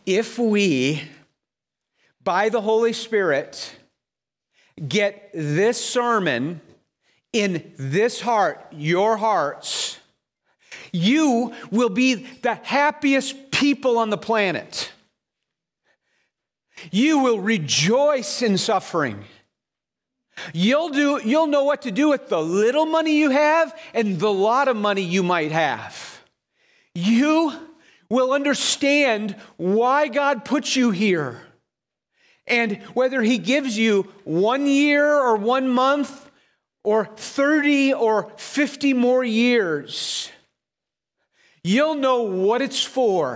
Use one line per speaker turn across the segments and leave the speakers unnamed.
If we, by the Holy Spirit, get this sermon in this heart, your hearts, you will be the happiest people on the planet. You will rejoice in suffering. You'll know what to do with the little money you have and the lot of money you might have. You will understand why God put you here. And whether he gives you 1 year or 1 month or 30 or 50 more years, you'll know what it's for.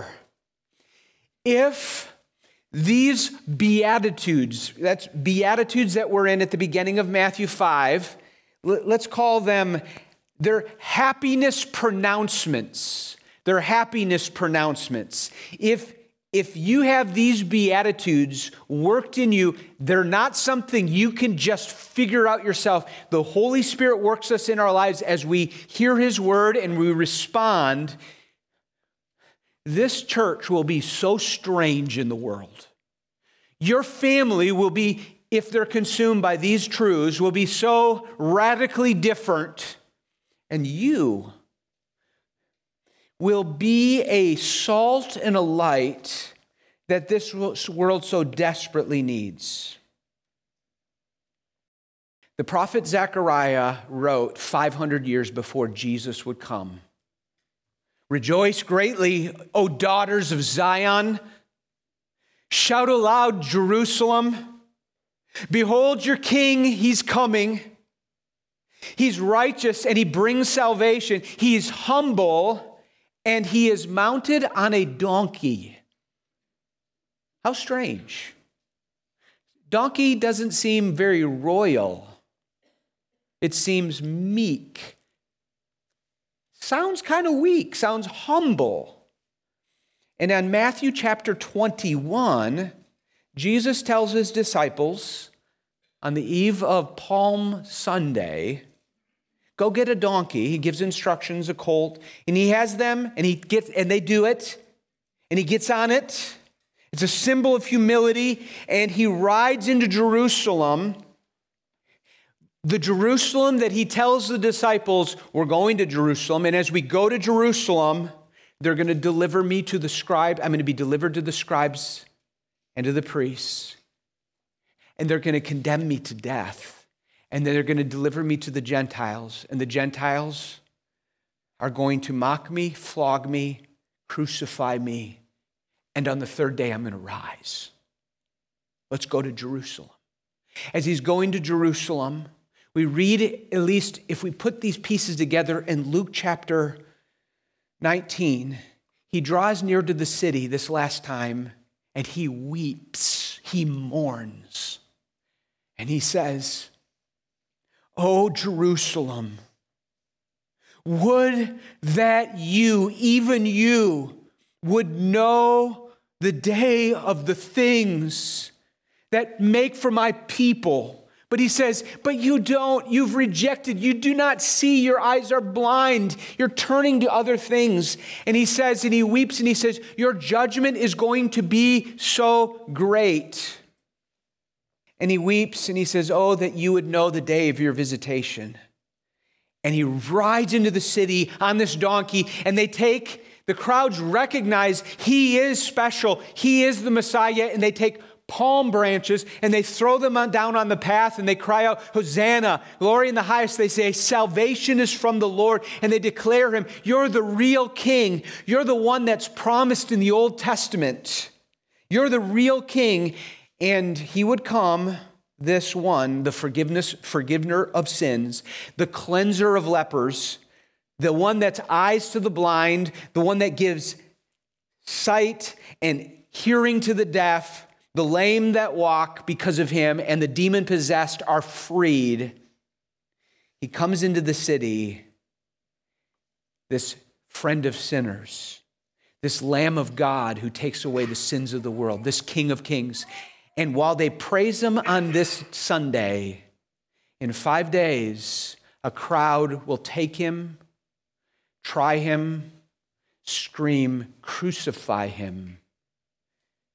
If these Beatitudes, that's Beatitudes that we're in at the beginning of Matthew 5, let's call them their happiness pronouncements. Their happiness pronouncements. If you have these Beatitudes worked in you, they're not something you can just figure out yourself. The Holy Spirit works us in our lives as we hear his word and we respond. This church will be so strange in the world. Your family will be, if they're consumed by these truths, will be so radically different. And you will be a salt and a light that this world so desperately needs. The prophet Zechariah wrote 500 years before Jesus would come. Rejoice greatly, O daughters of Zion. Shout aloud, Jerusalem. Behold your king, he's coming. He's righteous and he brings salvation. He's humble and he is mounted on a donkey. How strange. Donkey doesn't seem very royal. It seems meek. Sounds kind of weak, sounds humble. And in Matthew chapter 21, Jesus tells his disciples on the eve of Palm Sunday, go get a donkey. He gives instructions, a colt, and he has them, and they do it, and he gets on it. It's a symbol of humility, and he rides into Jerusalem. The Jerusalem that he tells the disciples, we're going to Jerusalem, and as we go to Jerusalem, they're going to deliver me to the scribe. I'm going to be delivered to the scribes and to the priests, and they're going to condemn me to death. And then they're going to deliver me to the Gentiles. And the Gentiles are going to mock me, flog me, crucify me. And on the third day, I'm going to rise. Let's go to Jerusalem. As he's going to Jerusalem, we read, at least if we put these pieces together in Luke chapter 19, he draws near to the city this last time, and he weeps. He mourns. And he says, "O Jerusalem, would that you, even you, would know the day of the things that make for my people." But he says, but you don't. You've rejected. You do not see. Your eyes are blind. You're turning to other things. And he says, and he weeps, and he says, your judgment is going to be so great. And he weeps and he says, oh, that you would know the day of your visitation. And he rides into the city on this donkey, and the crowds recognize he is special. He is the Messiah, and they take palm branches and they throw them down on the path and they cry out, Hosanna, glory in the highest. They say, salvation is from the Lord. And they declare him, you're the real king. You're the one that's promised in the Old Testament. You're the real king. And he would come, this one, the forgiver of sins, the cleanser of lepers, the one that's eyes to the blind, the one that gives sight and hearing to the deaf, the lame that walk because of him, and the demon-possessed are freed. He comes into the city, this friend of sinners, this Lamb of God who takes away the sins of the world, this King of Kings. And while they praise him on this Sunday, in 5 days, a crowd will take him, try him, scream, crucify him.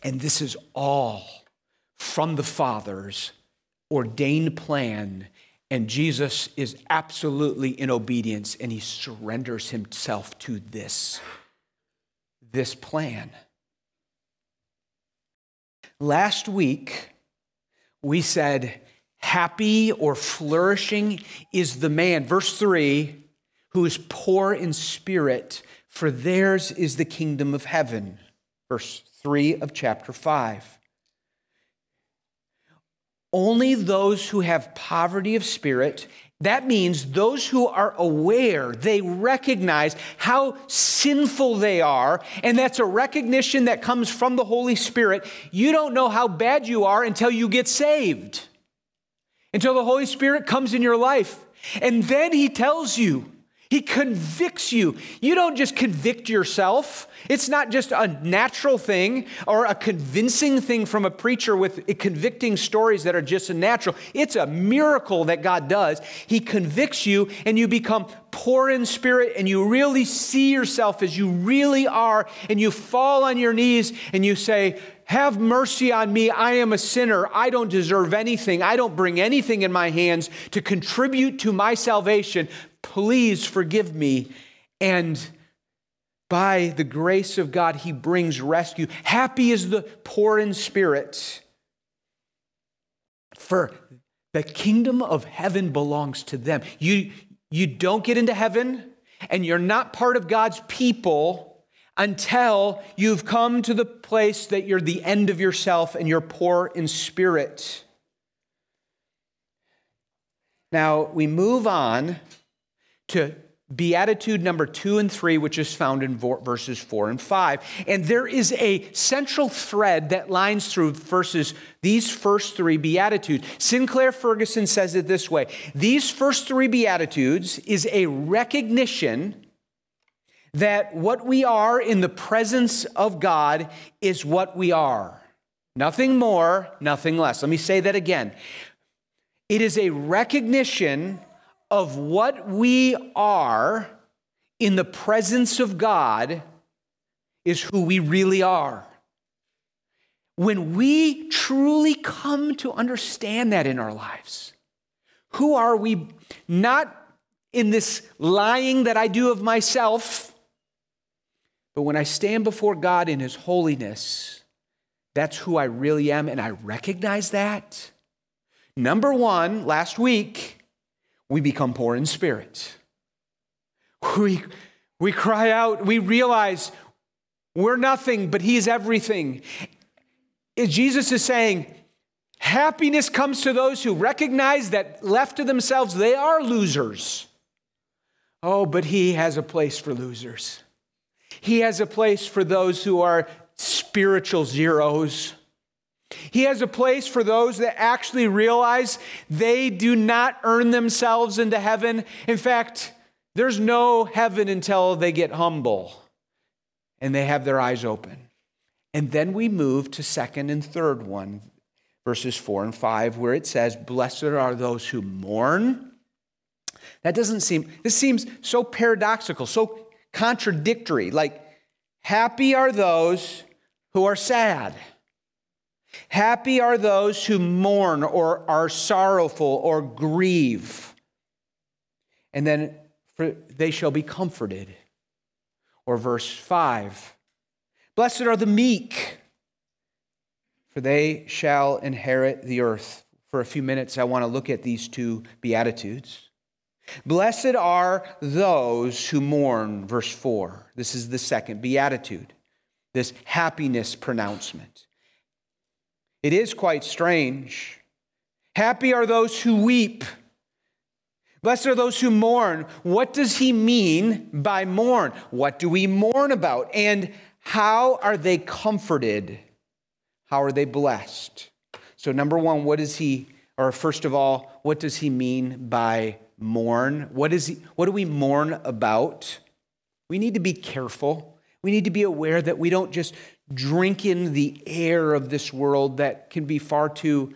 And this is all from the Father's ordained plan. And Jesus is absolutely in obedience, and he surrenders himself to this plan. Last week, we said, happy or flourishing is the man, verse 3, who is poor in spirit, for theirs is the kingdom of heaven. Verse 3 of chapter 5. Only those who have poverty of spirit, that means those who are aware, they recognize how sinful they are, and that's a recognition that comes from the Holy Spirit. You don't know how bad you are until you get saved, until the Holy Spirit comes in your life. And then he tells you, he convicts you. You don't just convict yourself. It's not just a natural thing or a convincing thing from a preacher with convicting stories that are just a natural. It's a miracle that God does. He convicts you and you become poor in spirit and you really see yourself as you really are, and you fall on your knees and you say, have mercy on me. I am a sinner. I don't deserve anything. I don't bring anything in my hands to contribute to my salvation. Please forgive me. And by the grace of God, he brings rescue. Happy is the poor in spirit, for the kingdom of heaven belongs to them. You don't get into heaven, and you're not part of God's people until you've come to the place that you're the end of yourself and you're poor in spirit. Now, we move on to beatitude number 2 and 3, which is found in verses 4 and 5. And there is a central thread that lines through these first 3 beatitudes. Sinclair Ferguson says it this way: these first 3 beatitudes is a recognition that what we are in the presence of God is what we are. Nothing more, nothing less. Let me say that again. It is a recognition of what we are in the presence of God is who we really are. When we truly come to understand that in our lives, who are we? Not in this lying that I do of myself, but when I stand before God in his holiness, that's who I really am, and I recognize that. Number 1, last week, we become poor in spirit. We cry out, we realize we're nothing, but he's everything. Jesus is saying, happiness comes to those who recognize that left to themselves, they are losers. Oh, but he has a place for losers. He has a place for those who are spiritual zeros. He has a place for those that actually realize they do not earn themselves into heaven. In fact, there's no heaven until they get humble and they have their eyes open. And then we move to second and third one, verses 4 and 5, where it says, blessed are those who mourn. This seems so paradoxical, so contradictory. Like, happy are those who are sad. Happy are those who mourn or are sorrowful or grieve. And then they shall be comforted. Or verse 5, blessed are the meek, for they shall inherit the earth. For a few minutes, I want to look at these 2 beatitudes. Blessed are those who mourn, verse 4. This is the second beatitude, this happiness pronouncement. It is quite strange. Happy are those who weep. Blessed are those who mourn. What does he mean by mourn? What do we mourn about? And how are they comforted? How are they blessed? So number 1, first of all, what does he mean by mourn? What do we mourn about? We need to be careful. We need to be aware that we don't just drink in the air of this world that can be far too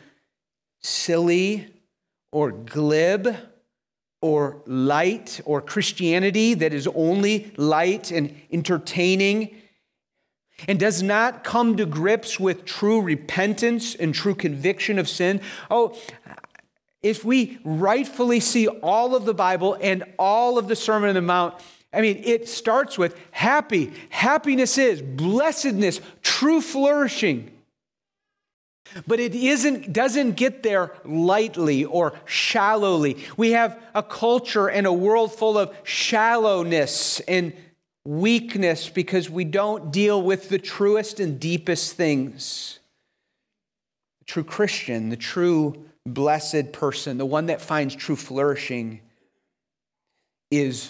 silly or glib or light, or Christianity that is only light and entertaining. and does not come to grips with true repentance and true conviction of sin, if we rightfully see all of the Bible and all of the Sermon on the Mount, it starts with happy. Happiness is blessedness, true flourishing. But it doesn't get there lightly or shallowly. We have a culture and a world full of shallowness and weakness because we don't deal with the truest and deepest things. The true Christian, the true blessed person, the one that finds true flourishing, is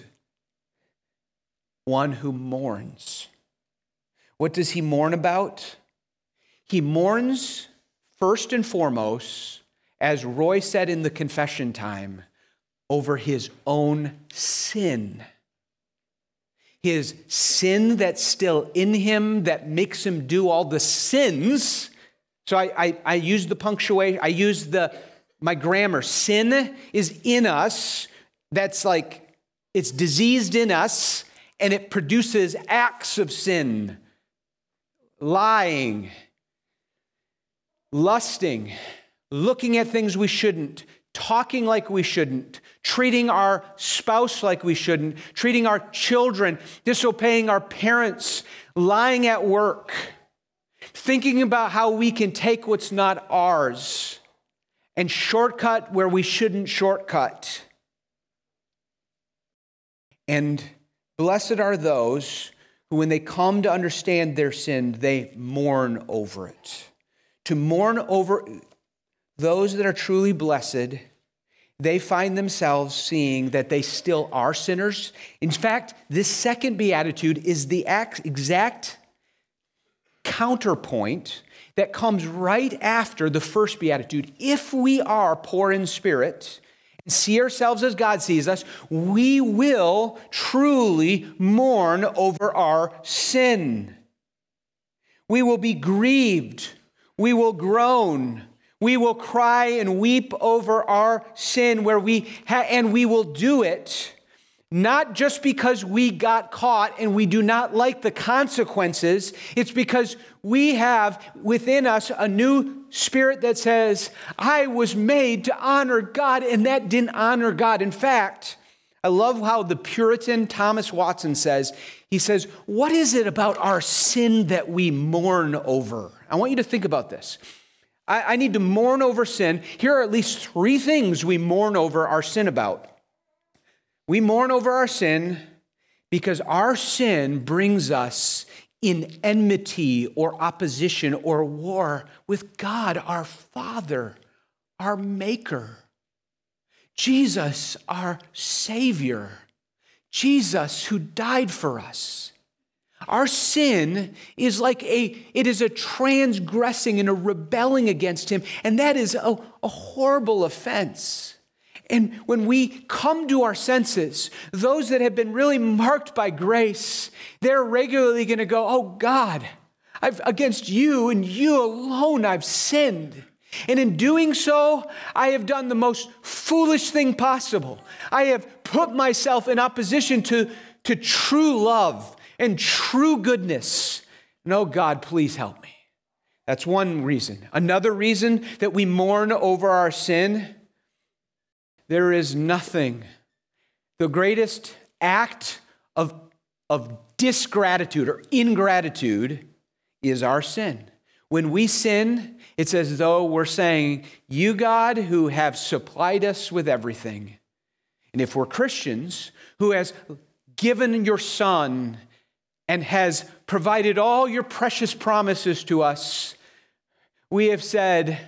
one who mourns. What does he mourn about? He mourns first and foremost, as Roy said in the confession time, over his own sin. His sin that's still in him that makes him do all the sins. So I use the punctuation, I use my grammar. Sin is in us. That's like, it's diseased in us, and it produces acts of sin. Lying, lusting, looking at things we shouldn't, talking like we shouldn't, treating our spouse like we shouldn't, treating our children, disobeying our parents, lying at work, thinking about how we can take what's not ours and shortcut where we shouldn't shortcut. And blessed are those who, when they come to understand their sin, they mourn over it. To mourn over those that are truly blessed, they find themselves seeing that they still are sinners. In fact, this second beatitude is the exact counterpoint that comes right after the first beatitude. If we are poor in spirit and see ourselves as God sees us, we will truly mourn over our sin. We will be grieved. We will groan. We will cry and weep over our sin and we will do it not just because we got caught and we do not like the consequences. It's because we have within us a new spirit that says, I was made to honor God, and that didn't honor God. In fact, I love how the Puritan Thomas Watson says, he says, what is it about our sin that we mourn over? I want you to think about this. I need to mourn over sin. Here are at least 3 things we mourn over our sin about. We mourn over our sin because our sin brings us in enmity or opposition or war with God, our Father, our Maker. Jesus, our Savior. Jesus, who died for us. Our sin is it is a transgressing and a rebelling against him, and that is a horrible offense. And when we come to our senses, those that have been really marked by grace, they're regularly going to go, oh God, against you and you alone I've sinned. And in doing so, I have done the most foolish thing possible. I have put myself in opposition to true love and true goodness. And oh God, please help me. That's one reason. Another reason that we mourn over our sin, there is nothing. The greatest act of disgratitude or ingratitude is our sin. When we sin, it's as though we're saying, you, God, who have supplied us with everything. And if we're Christians, who has given your Son and has provided all your precious promises to us, we have said,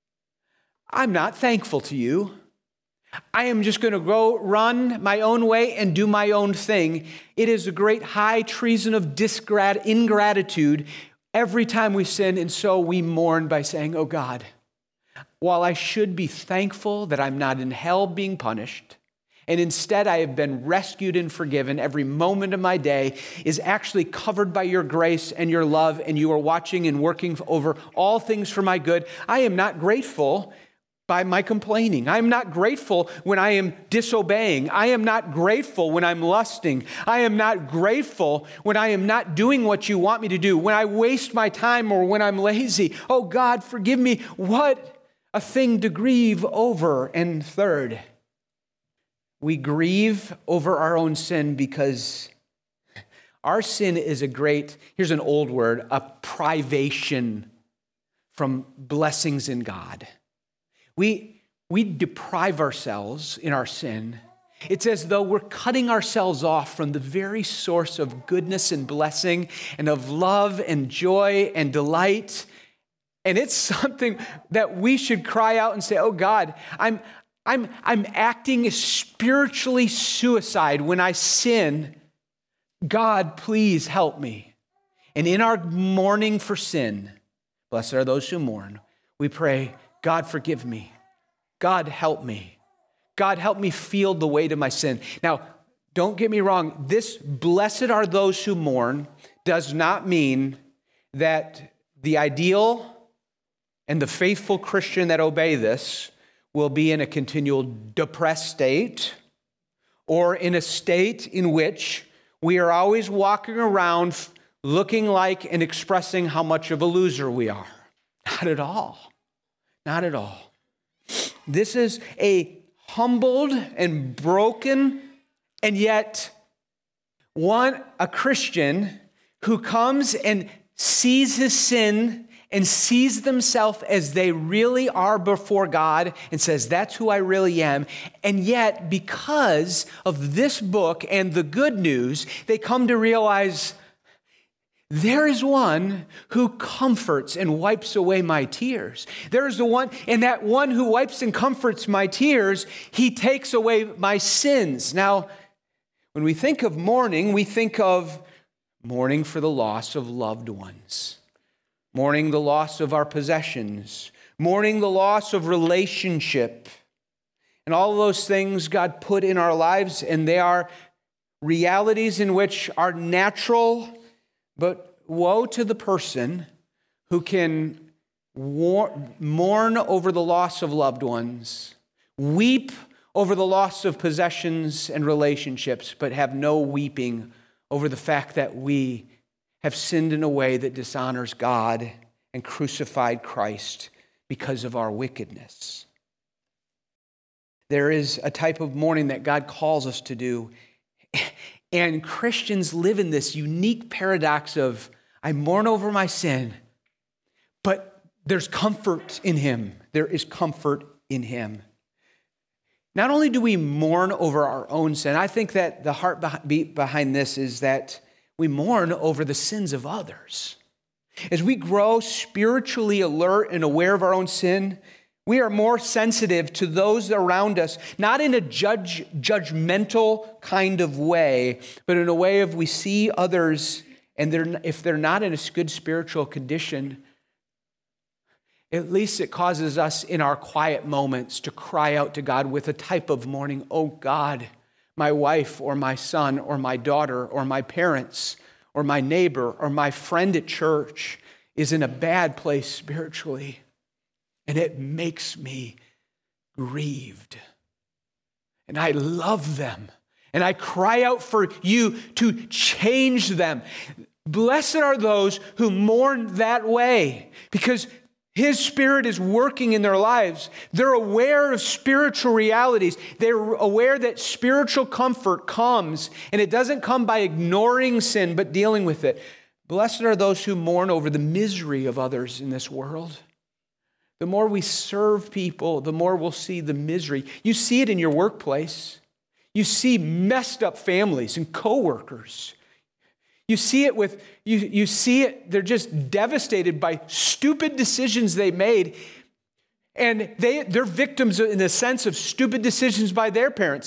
I'm not thankful to you. I am just going to go run my own way and do my own thing. It is a great high treason of ingratitude every time we sin, and so we mourn by saying, oh God, while I should be thankful that I'm not in hell being punished, and instead I have been rescued and forgiven, every moment of my day is actually covered by your grace and your love, and you are watching and working over all things for my good. I am not grateful, by my complaining. I am not grateful when I am disobeying. I am not grateful when I'm lusting. I am not grateful when I am not doing what you want me to do, when I waste my time or when I'm lazy. Oh God, forgive me. What a thing to grieve over. And third, we grieve over our own sin because our sin is here's an old word, a privation from blessings in God. We deprive ourselves in our sin. It's as though we're cutting ourselves off from the very source of goodness and blessing and of love and joy and delight. And it's something that we should cry out and say, oh God, I'm acting spiritually suicide when I sin. God, please help me. And in our mourning for sin, blessed are those who mourn, we pray, God, forgive me. God, help me. God, help me feel the weight of my sin. Now, don't get me wrong. This blessed are those who mourn does not mean that the ideal and the faithful Christian that obey this will be in a continual depressed state or in a state in which we are always walking around looking like and expressing how much of a loser we are. Not at all. Not at all. This is a humbled and broken, and yet a Christian who comes and sees his sin and sees themselves as they really are before God and says, that's who I really am. And yet, because of this book and the good news, they come to realize there is one who comforts and wipes away my tears. There is the one, and that one who wipes and comforts my tears, he takes away my sins. Now, when we think of mourning, we think of mourning for the loss of loved ones, mourning the loss of our possessions, mourning the loss of relationship, and all of those things God put in our lives, and they are realities in which are natural. But woe to the person who can mourn over the loss of loved ones, weep over the loss of possessions and relationships, but have no weeping over the fact that we have sinned in a way that dishonors God and crucified Christ because of our wickedness. There is a type of mourning that God calls us to do. And Christians live in this unique paradox of, I mourn over my sin, but there's comfort in Him. There is comfort in Him. Not only do we mourn over our own sin, I think that the heartbeat behind this is that we mourn over the sins of others. As we grow spiritually alert and aware of our own sin, we are more sensitive to those around us, not in a judgmental kind of way, but in a way of we see others, and if they're not in a good spiritual condition, at least it causes us in our quiet moments to cry out to God with a type of mourning, oh God, my wife or my son or my daughter or my parents or my neighbor or my friend at church is in a bad place spiritually. And it makes me grieved. And I love them. And I cry out for you to change them. Blessed are those who mourn that way, because His Spirit is working in their lives. They're aware of spiritual realities. They're aware that spiritual comfort comes, and it doesn't come by ignoring sin, but dealing with it. Blessed are those who mourn over the misery of others in this world. The more we serve people, the more we'll see the misery. You see it in your workplace. You see messed up families and coworkers. You see it, they're just devastated by stupid decisions they made. And they're victims in a sense of stupid decisions by their parents.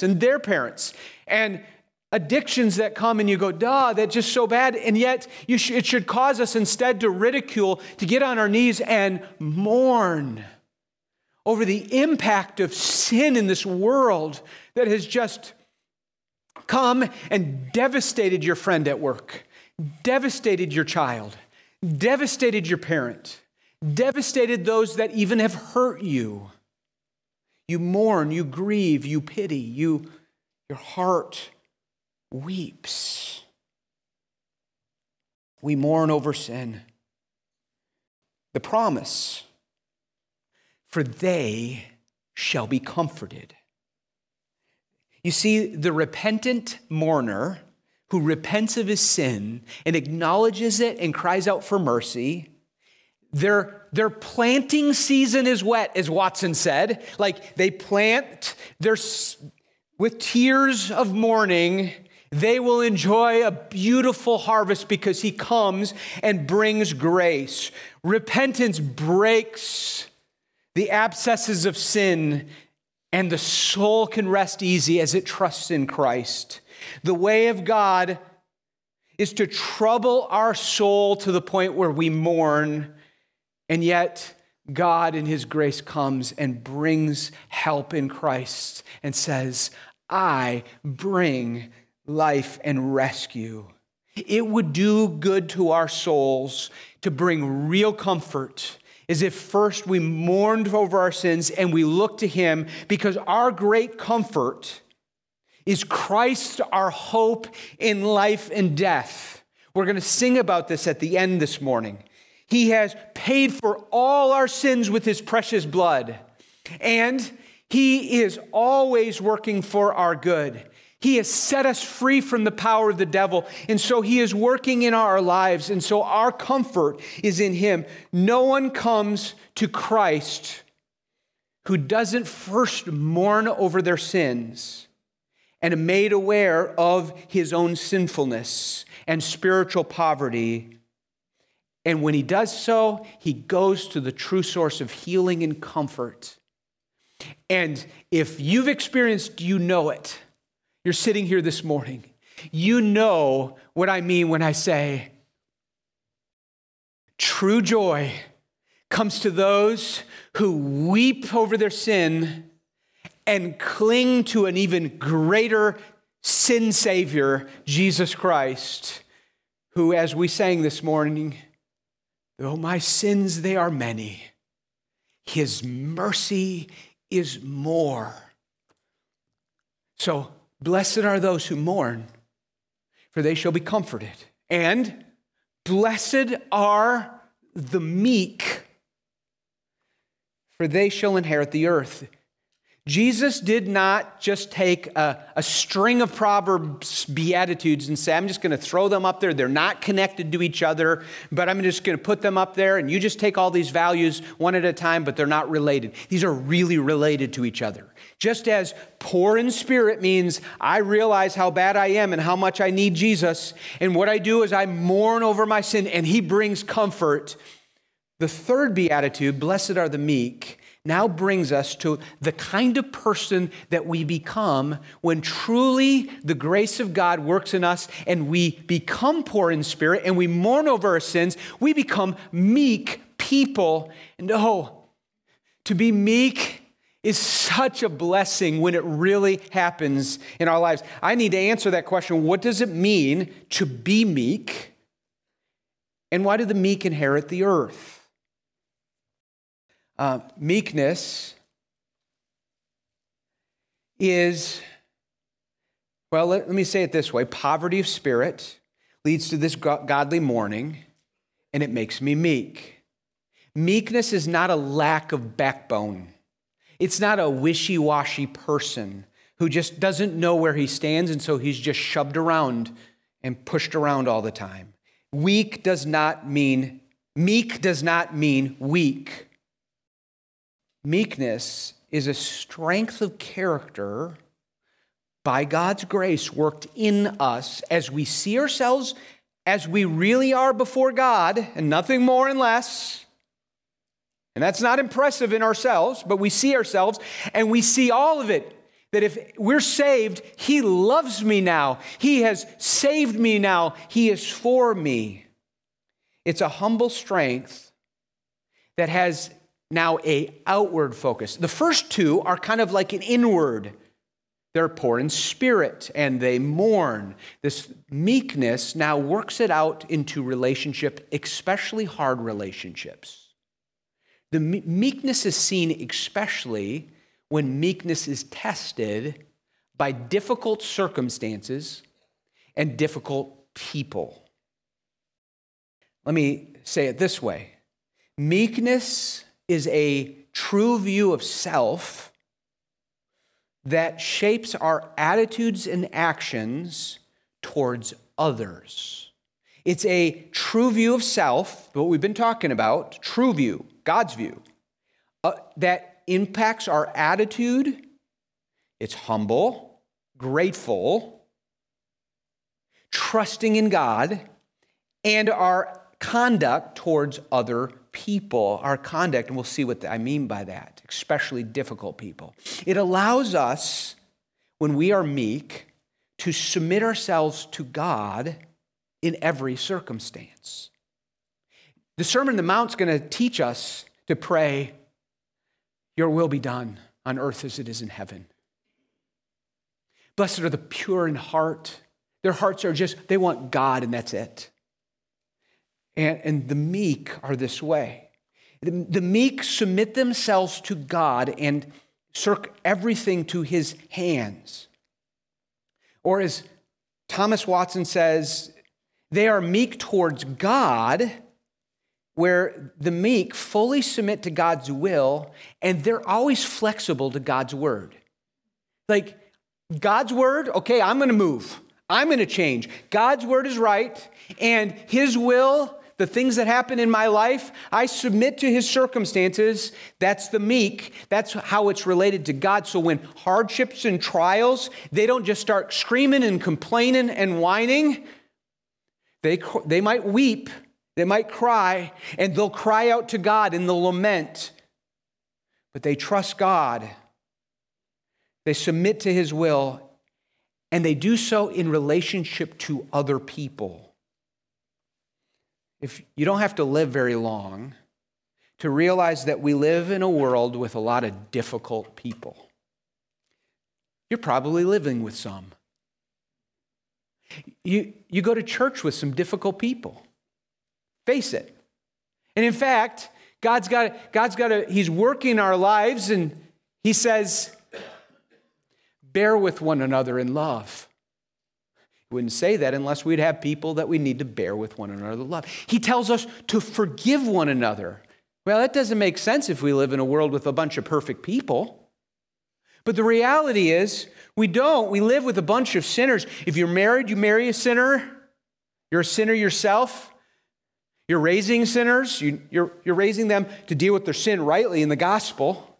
And addictions that come and you go, duh, that's just so bad. And yet it should cause us instead to ridicule, to get on our knees and mourn over the impact of sin in this world that has just come and devastated your friend at work, devastated your child, devastated your parent, devastated those that even have hurt you. You mourn, you grieve, you pity, your heart weeps. We mourn over sin. The promise, for they shall be comforted. You see, the repentant mourner who repents of his sin and acknowledges it and cries out for mercy, their planting season is wet, as Watson said. Like they plant, with tears of mourning, they will enjoy a beautiful harvest because he comes and brings grace. Repentance breaks the abscesses of sin, and the soul can rest easy as it trusts in Christ. The way of God is to trouble our soul to the point where we mourn, and yet God in his grace comes and brings help in Christ and says, I bring life and rescue. It would do good to our souls to bring real comfort, as if first we mourned over our sins and we look to him, because our great comfort is Christ, our hope in life and death. We're going to sing about this at the end this morning. He has paid for all our sins with his precious blood, and he is always working for our good. He has set us free from the power of the devil, and so he is working in our lives, and so our comfort is in him. No one comes to Christ who doesn't first mourn over their sins and are made aware of his own sinfulness and spiritual poverty. And when he does so, he goes to the true source of healing and comfort. And if you've experienced, you know it. You're sitting here this morning. You know what I mean when I say true joy comes to those who weep over their sin and cling to an even greater sin savior, Jesus Christ, who, as we sang this morning, though my sins, they are many, his mercy is more. So, blessed are those who mourn, for they shall be comforted. And blessed are the meek, for they shall inherit the earth. Jesus did not just take a string of Proverbs beatitudes and say, I'm just going to throw them up there. They're not connected to each other, but I'm just going to put them up there, and you just take all these values one at a time, but they're not related. These are really related to each other. Just as poor in spirit means I realize how bad I am and how much I need Jesus, and what I do is I mourn over my sin, and he brings comfort. The third beatitude, blessed are the meek, now brings us to the kind of person that we become when truly the grace of God works in us and we become poor in spirit and we mourn over our sins. We become meek people. And to be meek is such a blessing when it really happens in our lives. I need to answer that question. What does it mean to be meek? And why do the meek inherit the earth? Meekness is, well, let me say it this way. Poverty of spirit leads to this godly mourning, and it makes me meek. Meekness is not a lack of backbone. It's not a wishy-washy person who just doesn't know where he stands, and so he's just shoved around and pushed around all the time. Meek does not mean weak. Meekness is a strength of character by God's grace worked in us as we see ourselves as we really are before God, and nothing more and less. And that's not impressive in ourselves, but we see ourselves and we see all of it. That if we're saved, he loves me now. He has saved me now. He is for me. It's a humble strength that has now an outward focus. The first two are kind of like an inward. They're poor in spirit and they mourn. This meekness now works it out into relationship, especially hard relationships. The meekness is seen especially when meekness is tested by difficult circumstances and difficult people. Let me say it this way. Meekness is a true view of self that shapes our attitudes and actions towards others. It's a true view of self, what we've been talking about, true view, God's view, that impacts our attitude. It's humble, grateful, trusting in God, and our conduct towards other people. Our conduct, and we'll see what I mean by that, especially difficult people. It allows us, when we are meek, to submit ourselves to God in every circumstance. The Sermon on the Mount is going to teach us to pray, your will be done on earth as it is in heaven. Blessed are the pure in heart. Their hearts are they want God and that's it. And the meek are this way. The meek submit themselves to God and circ everything to his hands. Or as Thomas Watson says, they are meek towards God, where the meek fully submit to God's will, and they're always flexible to God's word. Like, God's word, okay, I'm going to move. I'm going to change. God's word is right, and his will, the things that happen in my life, I submit to his circumstances. That's the meek. That's how it's related to God. So when hardships and trials, they don't just start screaming and complaining and whining. They might weep, they might cry, and they'll cry out to God in the lament. But they trust God. They submit to his will, and they do so in relationship to other people. If you don't have to live very long to realize that we live in a world with a lot of difficult people. You're probably living with some. You go to church with some difficult people. Face it. And in fact, he's working our lives, and he says, bear with one another in love. He wouldn't say that unless we'd have people that we need to bear with one another in love. He tells us to forgive one another. Well, that doesn't make sense if we live in a world with a bunch of perfect people. But the reality is, we don't. We live with a bunch of sinners. If you're married, you marry a sinner. You're a sinner yourself. You're raising sinners. You're raising them to deal with their sin rightly in the gospel.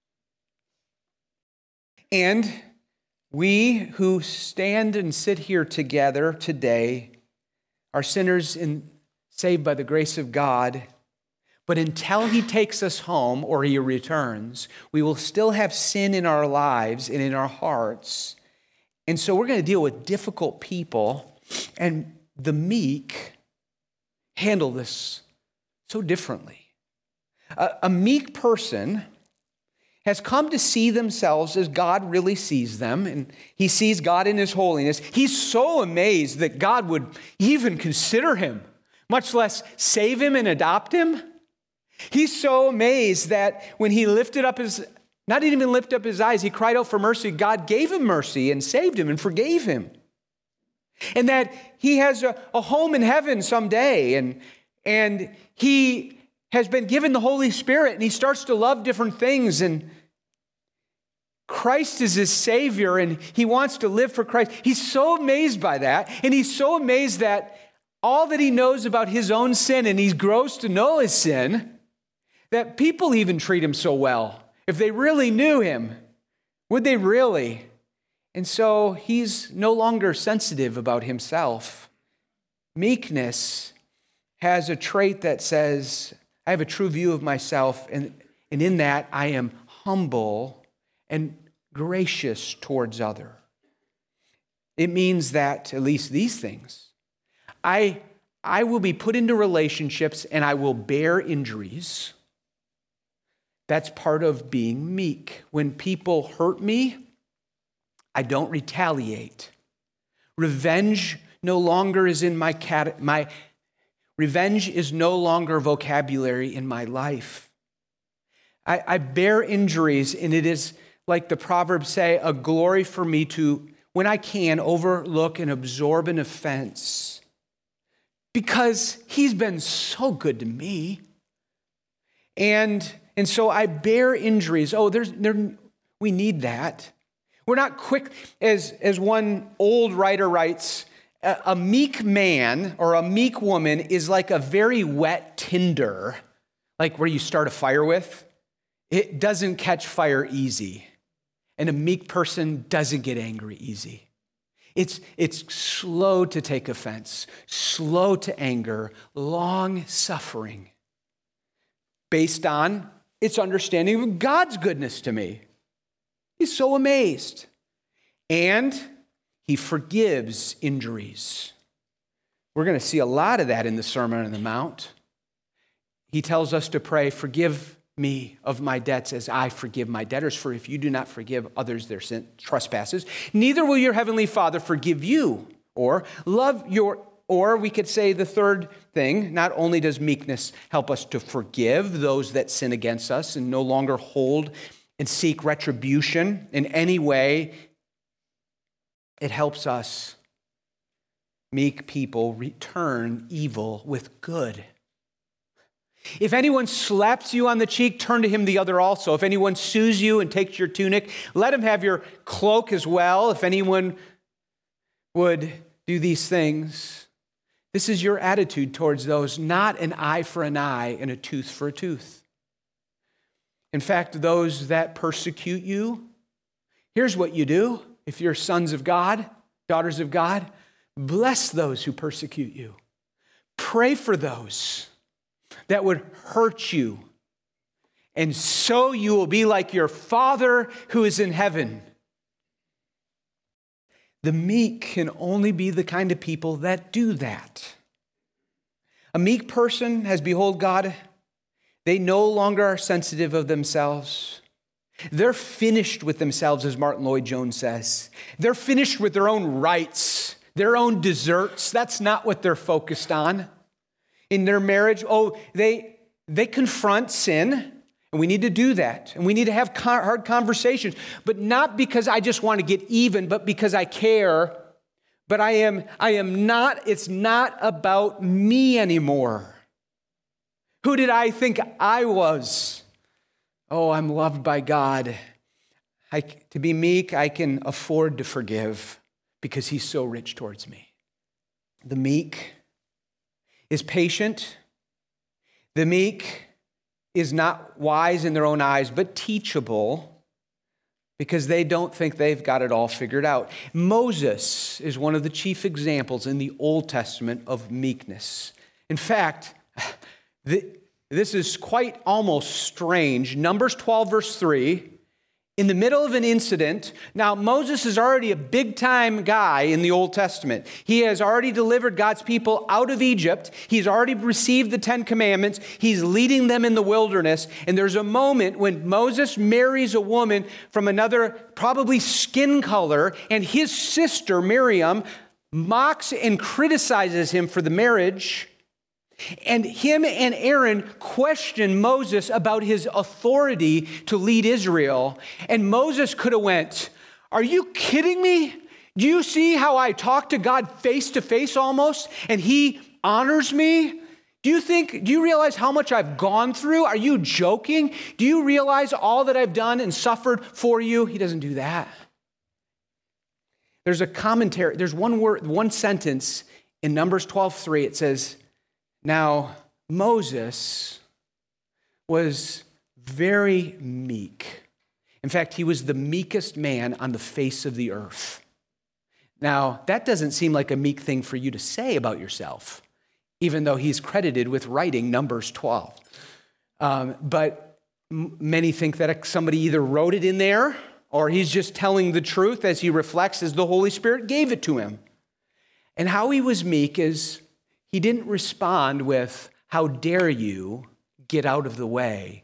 And we who stand and sit here together today are sinners saved by the grace of God. But until he takes us home or he returns, we will still have sin in our lives and in our hearts. And so we're going to deal with difficult people, and the meek handle this so differently. A meek person has come to see themselves as God really sees them, and he sees God in his holiness. He's so amazed that God would even consider him, much less save him and adopt him. He's so amazed that when he not even lifted up his eyes, he cried out for mercy. God gave him mercy and saved him and forgave him. And that he has a home in heaven someday, and he has been given the Holy Spirit, and he starts to love different things, and Christ is his Savior, and he wants to live for Christ. He's so amazed by that, and he's so amazed that all that he knows about his own sin, and he grows to know his sin, that people even treat him so well. If they really knew him, would they really? And so he's no longer sensitive about himself. Meekness has a trait that says, I have a true view of myself, and in that I am humble and gracious towards others. It means that, at least these things, I will be put into relationships and I will bear injuries. That's part of being meek. When people hurt me, I don't retaliate. Revenge no longer is in my revenge is no longer vocabulary in my life. I bear injuries, and it is like the Proverbs say, a glory for me to, when I can, overlook and absorb an offense, because he's been so good to me. And so I bear injuries. We need that. We're not quick, as one old writer writes, a meek man or a meek woman is like a very wet tinder, like where you start a fire with. It doesn't catch fire easy. And a meek person doesn't get angry easy. It's slow to take offense, slow to anger, long suffering, based on its understanding of God's goodness to me. He's so amazed. And he forgives injuries. We're going to see a lot of that in the Sermon on the Mount. He tells us to pray, forgive me of my debts as I forgive my debtors. For if you do not forgive others their trespasses, neither will your heavenly Father forgive you. Or we could say the third thing, not only does meekness help us to forgive those that sin against us and no longer hold and seek retribution in any way, it helps us, meek people, return evil with good. If anyone slaps you on the cheek, turn to him the other also. If anyone sues you and takes your tunic, let him have your cloak as well. If anyone would do these things, this is your attitude towards those, not an eye for an eye and a tooth for a tooth. In fact, those that persecute you, here's what you do. If you're sons of God, daughters of God, bless those who persecute you. Pray for those that would hurt you. And so you will be like your Father who is in heaven. The meek can only be the kind of people that do that. A meek person has beheld God. They no longer are sensitive of themselves. They're finished with themselves, as Martin Lloyd-Jones says. They're finished with their own rights, their own desserts. That's not what they're focused on. In their marriage, they confront sin, and we need to do that. And we need to have hard conversations, but not because I just want to get even, but because I care. But it's not about me anymore. Who did I think I was? Oh, I'm loved by God. To be meek, I can afford to forgive because he's so rich towards me. The meek is patient. The meek is not wise in their own eyes, but teachable because they don't think they've got it all figured out. Moses is one of the chief examples in the Old Testament of meekness. In fact, this is quite almost strange. Numbers 12, verse 3, in the middle of an incident. Now, Moses is already a big-time guy in the Old Testament. He has already delivered God's people out of Egypt. He's already received the 10 Commandments. He's leading them in the wilderness. And there's a moment when Moses marries a woman from another, probably skin color, and his sister, Miriam, mocks and criticizes him for the marriage. And him and Aaron question Moses about his authority to lead Israel. And Moses could have went, "Are you kidding me? Do you see how I talk to God face to face almost? And he honors me? Do you realize how much I've gone through? Are you joking? Do you realize all that I've done and suffered for you?" He doesn't do that. There's a commentary, there's one sentence in Numbers 12:3. It says, "Now, Moses was very meek. In fact, he was the meekest man on the face of the earth." Now, that doesn't seem like a meek thing for you to say about yourself, even though he's credited with writing Numbers 12. But many think that somebody either wrote it in there or he's just telling the truth as he reflects as the Holy Spirit gave it to him. And how he was meek is, he didn't respond with, "How dare you get out of the way?"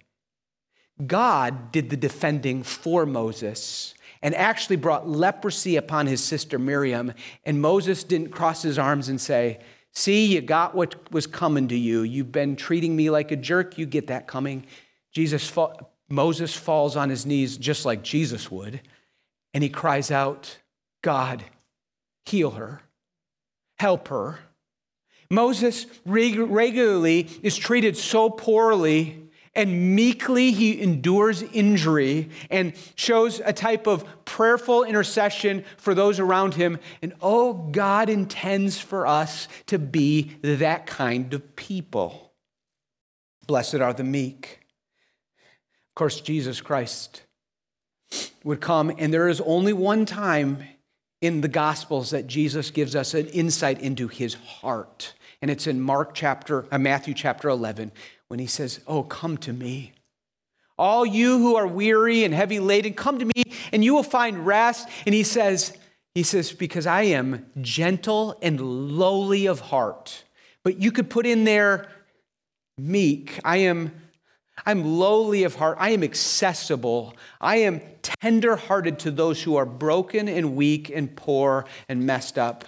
God did the defending for Moses and actually brought leprosy upon his sister Miriam. And Moses didn't cross his arms and say, "See, you got what was coming to you. You've been treating me like a jerk. You get that coming." Jesus Moses falls on his knees just like Jesus would, and he cries out, God, heal her, help her. Moses regularly is treated so poorly, and meekly he endures injury and shows a type of prayerful intercession for those around him. And oh, God intends for us to be that kind of people. Blessed are the meek. Of course, Jesus Christ would come, and there is only one time in the Gospels that Jesus gives us an insight into his heart. And it's in Matthew chapter 11, when he says, oh, come to me. All you who are weary and heavy laden, come to me and you will find rest. And he says, because I am gentle and lowly of heart. But you could put in there meek. I'm lowly of heart. I am accessible. I am tender-hearted to those who are broken and weak and poor and messed up.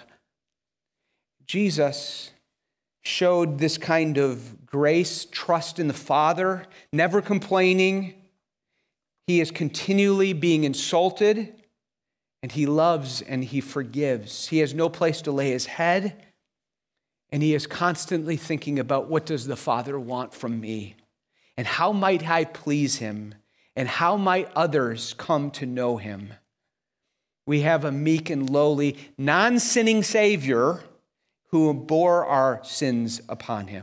Jesus showed this kind of grace, trust in the Father, never complaining. He is continually being insulted, and he loves and he forgives. He has no place to lay his head, and he is constantly thinking about, what does the Father want from me? And how might I please him? And how might others come to know him? We have a meek and lowly, non-sinning Savior who bore our sins upon him.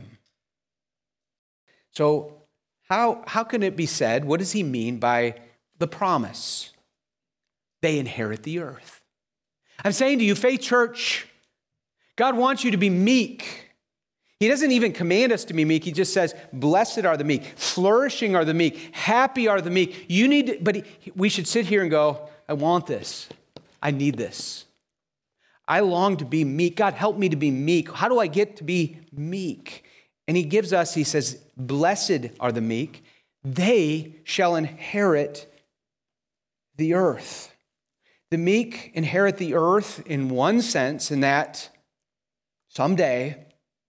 So how can it be said, what does he mean by the promise? They inherit the earth. I'm saying to you, Faith Church, God wants you to be meek. He doesn't even command us to be meek. He just says, blessed are the meek, flourishing are the meek, happy are the meek. We should sit here and go, I want this. I need this. I long to be meek. God, help me to be meek. How do I get to be meek? And he says, blessed are the meek. They shall inherit the earth. The meek inherit the earth in one sense, in that someday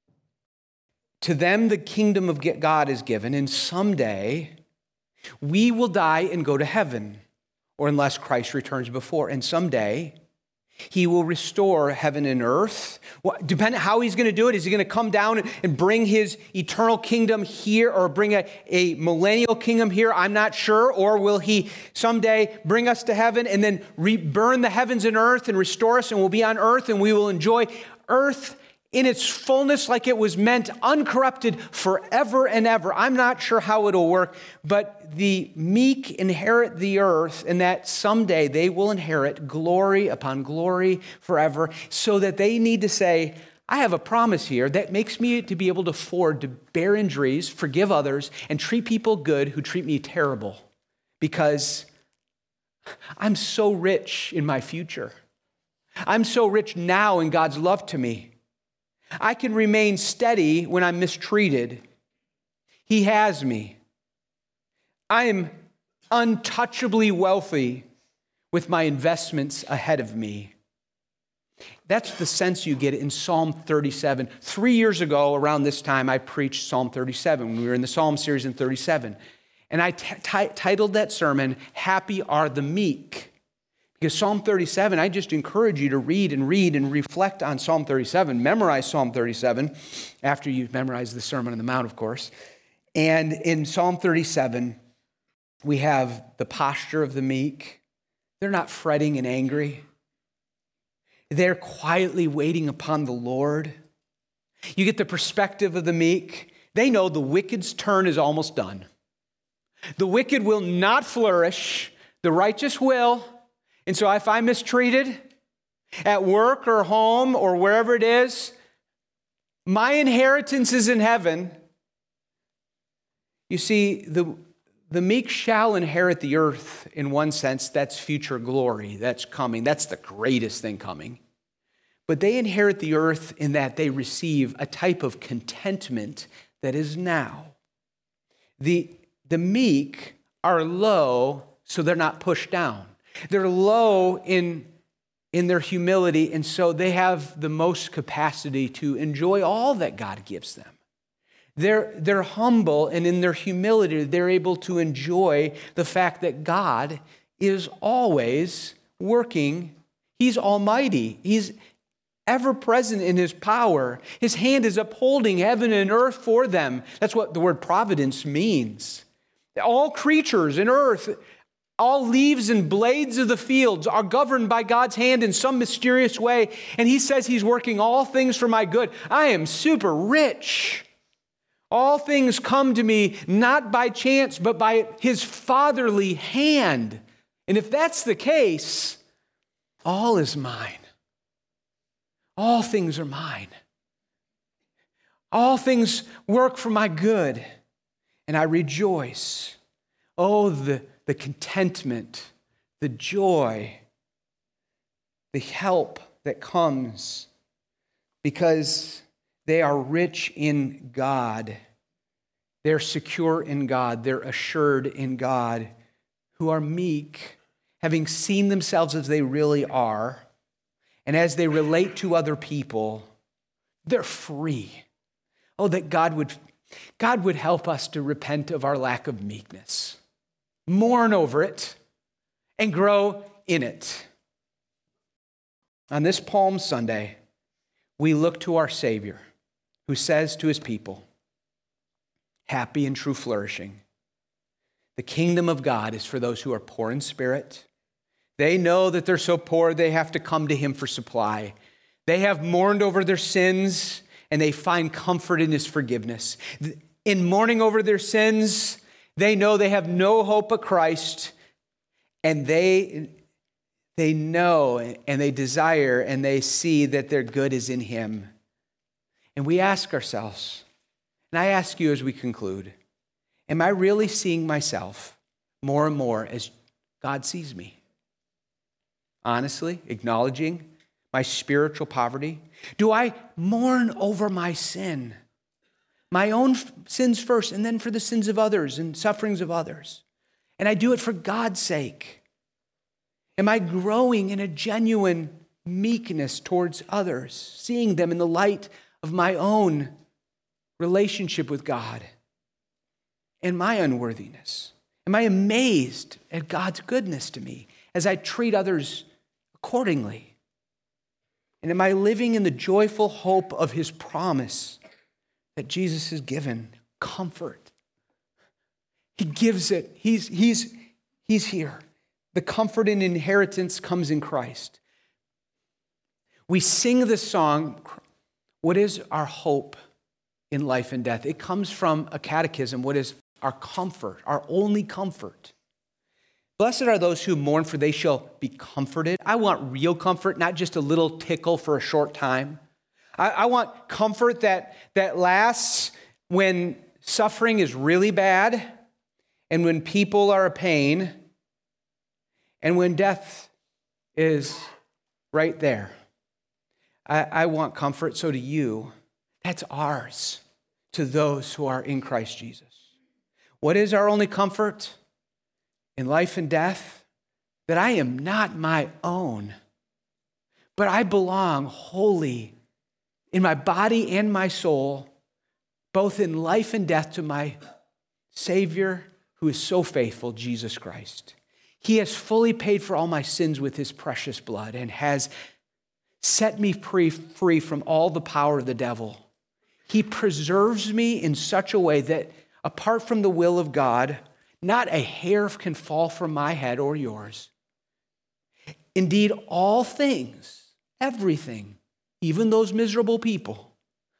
to them the kingdom of God is given, and someday we will die and go to heaven, or unless Christ returns before. And someday he will restore heaven and earth. Depending on how he's going to do it, is he going to come down and bring his eternal kingdom here, or bring a millennial kingdom here? I'm not sure. Or will he someday bring us to heaven and then burn the heavens and earth and restore us, and we'll be on earth and we will enjoy earth in its fullness like it was meant, uncorrupted forever and ever? I'm not sure how it'll work, but the meek inherit the earth, and that someday they will inherit glory upon glory forever, so that they need to say, I have a promise here that makes me to be able to afford to bear injuries, forgive others, and treat people good who treat me terrible, because I'm so rich in my future. I'm so rich now in God's love to me. I can remain steady when I'm mistreated. He has me. I am untouchably wealthy with my investments ahead of me. That's the sense you get in Psalm 37. 3 years ago, around this time, I preached Psalm 37 when we were in the Psalm series in 37. And I titled that sermon, Happy Are the Meek. Because Psalm 37, I just encourage you to read and reflect on Psalm 37. Memorize Psalm 37 after you've memorized the Sermon on the Mount, of course. And in Psalm 37, we have the posture of the meek. They're not fretting and angry. They're quietly waiting upon the Lord. You get the perspective of the meek. They know the wicked's turn is almost done. The wicked will not flourish. The righteous will. And so if I'm mistreated at work or home or wherever it is, my inheritance is in heaven. You see, the meek shall inherit the earth in one sense. That's future glory. That's coming. That's the greatest thing coming. But they inherit the earth in that they receive a type of contentment that is now. The meek are low, so they're not pushed down. They're low in their humility, and so they have the most capacity to enjoy all that God gives them. They're humble, and in their humility, they're able to enjoy the fact that God is always working. He's almighty. He's ever present in his power. His hand is upholding heaven and earth for them. That's what the word providence means. All creatures in earth, all leaves and blades of the fields are governed by God's hand in some mysterious way. And he says he's working all things for my good. I am super rich. All things come to me not by chance, but by his fatherly hand. And if that's the case, all is mine. All things are mine. All things work for my good, and I rejoice. Oh, the contentment, the joy, the help that comes because they are rich in God. They're secure in God. They're assured in God, who are meek, having seen themselves as they really are. And as they relate to other people, they're free. Oh, that God would help us to repent of our lack of meekness, mourn over it, and grow in it. On this Palm Sunday, we look to our Savior, who says to his people, happy and true flourishing. The kingdom of God is for those who are poor in spirit. They know that they're so poor they have to come to him for supply. They have mourned over their sins and they find comfort in his forgiveness. In mourning over their sins, they know they have no hope but Christ, and they know and they desire and they see that their good is in him. And we ask ourselves, and I ask you as we conclude, am I really seeing myself more and more as God sees me? Honestly, acknowledging my spiritual poverty? Do I mourn over my sin? My own sins first, and then for the sins of others and sufferings of others. And I do it for God's sake. Am I growing in a genuine meekness towards others, seeing them in the light of my own relationship with God and my unworthiness? Am I amazed at God's goodness to me as I treat others accordingly? And am I living in the joyful hope of his promise that Jesus has given? Comfort. He gives it. He's here. The comfort and inheritance comes in Christ. We sing this song, what is our hope in life and death? It comes from a catechism. What is our comfort, our only comfort? Blessed are those who mourn, for they shall be comforted. I want real comfort, not just a little tickle for a short time. I want comfort that lasts when suffering is really bad and when people are a pain and when death is right there. I want comfort, so do you. That's ours to those who are in Christ Jesus. What is our only comfort in life and death? That I am not my own, but I belong wholly in my body and my soul, both in life and death, to my Savior who is so faithful, Jesus Christ. He has fully paid for all my sins with his precious blood and has set me free from all the power of the devil. He preserves me in such a way that apart from the will of God, not a hair can fall from my head or yours. Indeed, all things, everything, even those miserable people,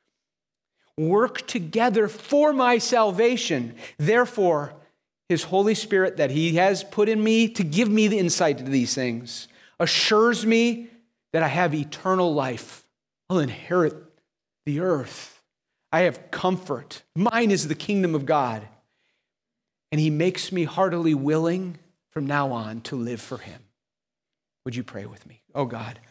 work together for my salvation. Therefore, his Holy Spirit that he has put in me to give me the insight to these things assures me that I have eternal life. I'll inherit the earth. I have comfort. Mine is the kingdom of God. And he makes me heartily willing from now on to live for him. Would you pray with me? Oh God,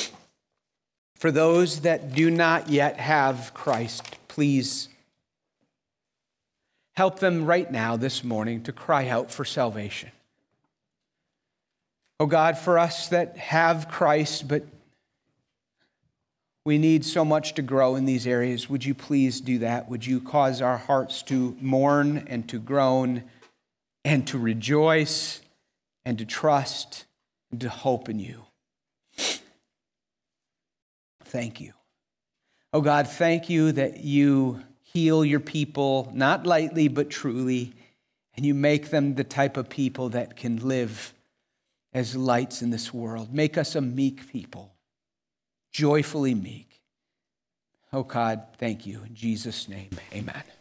for those that do not yet have Christ, please help them right now this morning to cry out for salvation. Oh God, for us that have Christ, but We need so much to grow in these areas. Would you please do that? Would you cause our hearts to mourn and to groan and to rejoice and to trust and to hope in you? Thank you. Oh God, thank you that you heal your people, not lightly, but truly, and you make them the type of people that can live as lights in this world. Make us a meek people, joyfully meek. Oh God, thank you. In Jesus' name, amen.